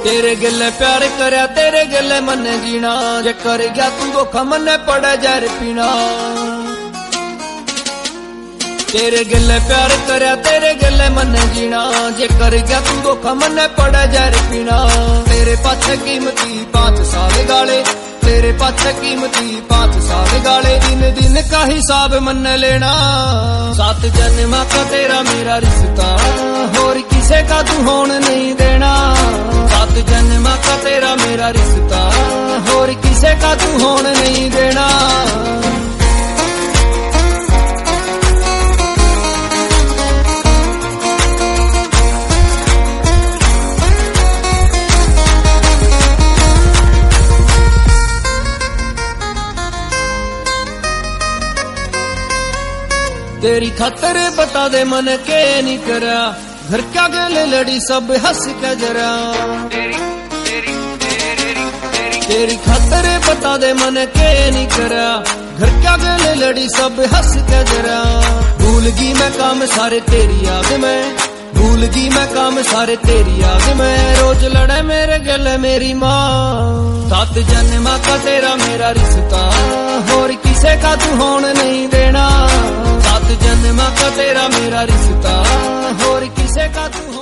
तेरे गिले प्यार करया तेरे गिले मन जीना, जे कर गया तू धोखा मन्ने पड़े जहर पीना। तेरे गिले प्यार करया तेरे गिले मन जीना, जे कर गया तू धोखा मन्ने पड़े जहर पीना। तेरे पाछे कीमती 5 साल गाले, तेरे पाछे कीमती 5 साल गाले, दिन दिन का हिसाब मन लेना। 7 जन्म का तेरा मेरा रिश्ता, और किसे का तू होन नहीं देना। 7 जन्म का तेरा मेरा रिश्ता, और किसे का तू होन नहीं देना। तेरी खातर बता दे मन के नहीं करा, घर क्या गले लड़ी सब हंस के जरा। तेरी खातर बता दे मन के नहीं करा, घर क्या गले लड़ी सब हंस के जरा। भूल गई मैं काम सारे तेरी याद में, भूल गई मैं काम सारे तेरी याद में। रोज लड़े मेरे गले मेरी माँ। 7 जन्म का तेरा मेरा रिश्ता, और किसे का तू होन नहीं देना। 7 जन्म का तेरा मेरा रिश्ता, और किसे का तू